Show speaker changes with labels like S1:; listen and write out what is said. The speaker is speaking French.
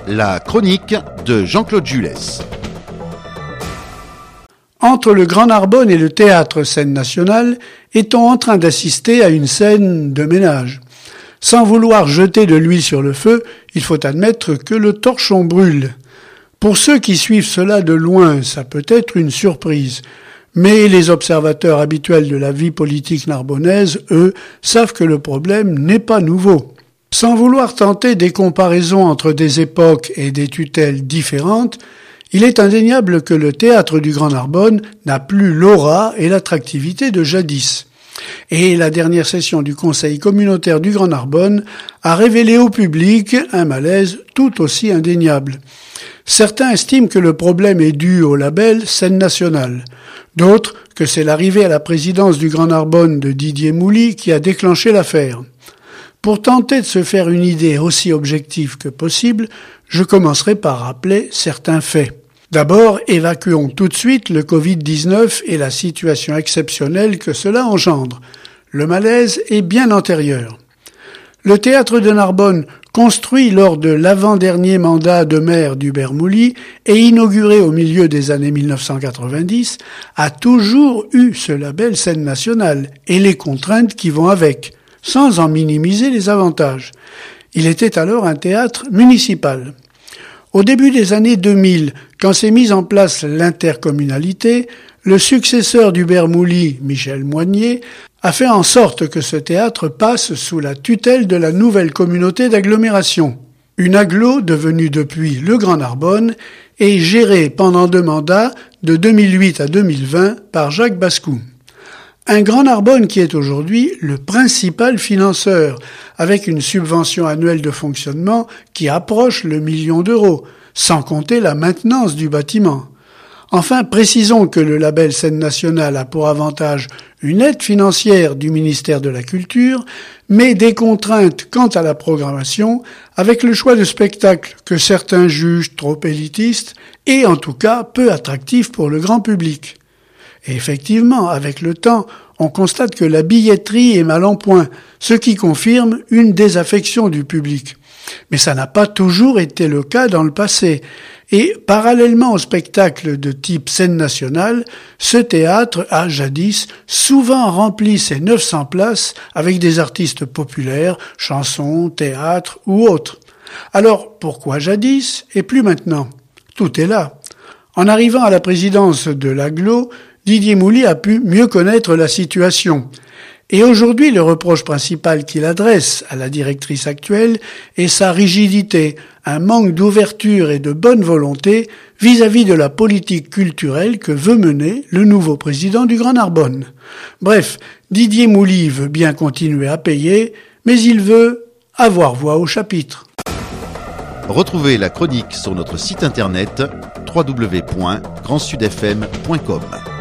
S1: La chronique de Jean-Claude Jules.
S2: Entre le Grand Narbonne et le théâtre Scène Nationale, est-on en train d'assister à une scène de ménage ? Sans vouloir jeter de l'huile sur le feu, il faut admettre que le torchon brûle. Pour ceux qui suivent cela de loin, ça peut être une surprise. Mais les observateurs habituels de la vie politique narbonnaise, eux, savent que le problème n'est pas nouveau. Sans vouloir tenter des comparaisons entre des époques et des tutelles différentes, il est indéniable que le théâtre du Grand Narbonne n'a plus l'aura et l'attractivité de jadis. Et la dernière session du Conseil communautaire du Grand Narbonne a révélé au public un malaise tout aussi indéniable. Certains estiment que le problème est dû au label Scène Nationale. D'autres que c'est l'arrivée à la présidence du Grand Narbonne de Didier Mouly qui a déclenché l'affaire. Pour tenter de se faire une idée aussi objective que possible, je commencerai par rappeler certains faits. D'abord, évacuons tout de suite le Covid-19 et la situation exceptionnelle que cela engendre. Le malaise est bien antérieur. Le théâtre de Narbonne, construit lors de l'avant-dernier mandat de maire d'Hubert Mouly et inauguré au milieu des années 1990, a toujours eu ce label Scène Nationale et les contraintes qui vont avec, sans en minimiser les avantages. Il était alors un théâtre municipal. Au début des années 2000, quand s'est mise en place l'intercommunalité, le successeur d'Hubert Mouly, Michel Moignet, a fait en sorte que ce théâtre passe sous la tutelle de la nouvelle communauté d'agglomération. Une agglo devenue depuis le Grand Narbonne et gérée pendant 2 mandats de 2008 à 2020 par Jacques Bascou. Un Grand Narbonne qui est aujourd'hui le principal financeur, avec une subvention annuelle de fonctionnement qui approche le 1 million d'euros, sans compter la maintenance du bâtiment. Enfin, précisons que le label Scène Nationale a pour avantage une aide financière du ministère de la Culture, mais des contraintes quant à la programmation, avec le choix de spectacles que certains jugent trop élitistes et en tout cas peu attractifs pour le grand public. Et effectivement, avec le temps, on constate que la billetterie est mal en point, ce qui confirme une désaffection du public. Mais ça n'a pas toujours été le cas dans le passé. Et parallèlement au spectacle de type Scène Nationale, ce théâtre a jadis souvent rempli ses 900 places avec des artistes populaires, chansons, théâtre ou autres. Alors pourquoi jadis et plus maintenant ? Tout est là. En arrivant à la présidence de l'agglo, Didier Mouly a pu mieux connaître la situation. Et aujourd'hui, le reproche principal qu'il adresse à la directrice actuelle est sa rigidité, un manque d'ouverture et de bonne volonté vis-à-vis de la politique culturelle que veut mener le nouveau président du Grand Narbonne. Bref, Didier Mouly veut bien continuer à payer, mais il veut avoir voix au chapitre.
S1: Retrouvez la chronique sur notre site internet www.grandsudfm.com.